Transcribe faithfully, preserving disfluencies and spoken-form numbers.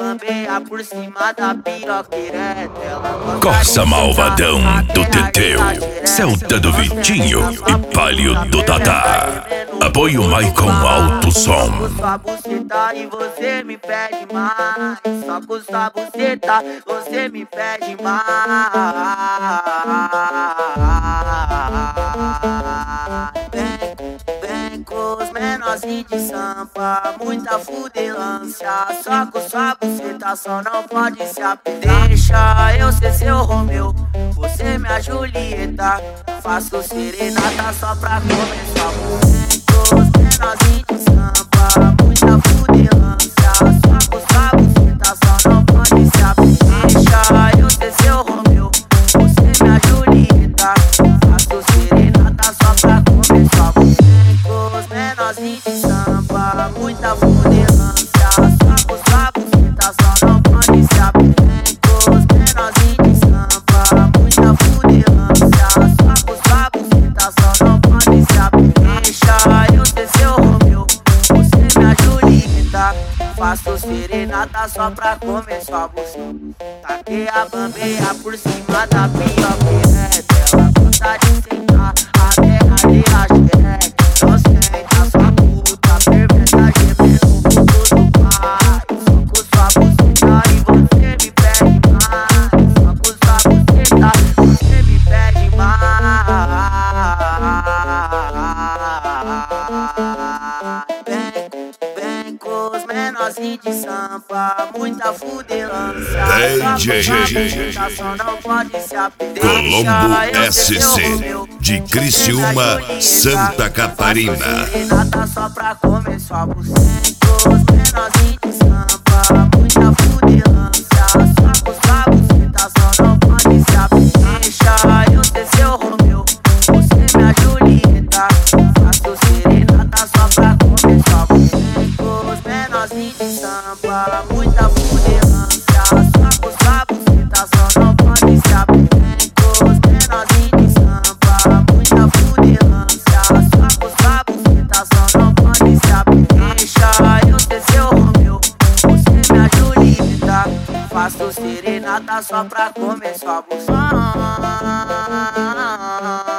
bambeia por cima da piroqueira dela. Corsa Malvadão do Teteu, Celta do Vitinho e Palio do Tatá. Apoio Maicon Alto Som. Sua buceta e você me pede mais. Só com sua buceta você me pede mais. Vem, vem com os menorzinhos de sampa, muita fudelância. Só com sua buceta só não pode se apegar. Deixa eu ser seu Romeu, você minha Julieta. Faço serenata só pra começar. Vem com os menorzinhos de sampa, muita fudelância. Só com sua buceta só não pode se apegar. Deixa eu ser seu Romeu, você minha Julieta. Faço serenata só pra começar. Vem com os menorzinhos de sampa, muita fudelância. Só com sua buceta só não pode se apegar. Vem com os menorzinhos de sampa, muita fudelância. Só com sua buceta só não pode se apegar. Deixa eu ser seu Romeu, você minha Julieta. Faço serenata só pra comer sua buceta. Taquei a bambeia por cima da piroqueira dela. Gosta de sentar até arder a xereca. Então senta sua puta, ferventa gemendo no fundo do pai. Só com sua buceta e você me pede mais. Só com sua buceta você me pede mais. Vem, vem com os menorzinhos de sampa, muita fudelância. D J só não pode se apegar. Colombo S C de Criciúma, Santa Catarina. Serenata só pra comer sua buceta. Com os menorzinhos de sampa, muita fudelância. Só com sua buceta só não pode se apegar. Deixa eu ser seu Romeu, você minha Julieta. Faço serenata só pra comer sua buceta. Com os menorzinhos de sampa, muita fudelância. Só com sua buceta só não pode se apegar. Com os menorzinhos de sampa, muita fudelância. Só com sua buceta só não pode se apegar. Deixa eu ser seu Romeu, você minha Julieta. Faço serenata só pra comer sua buceta.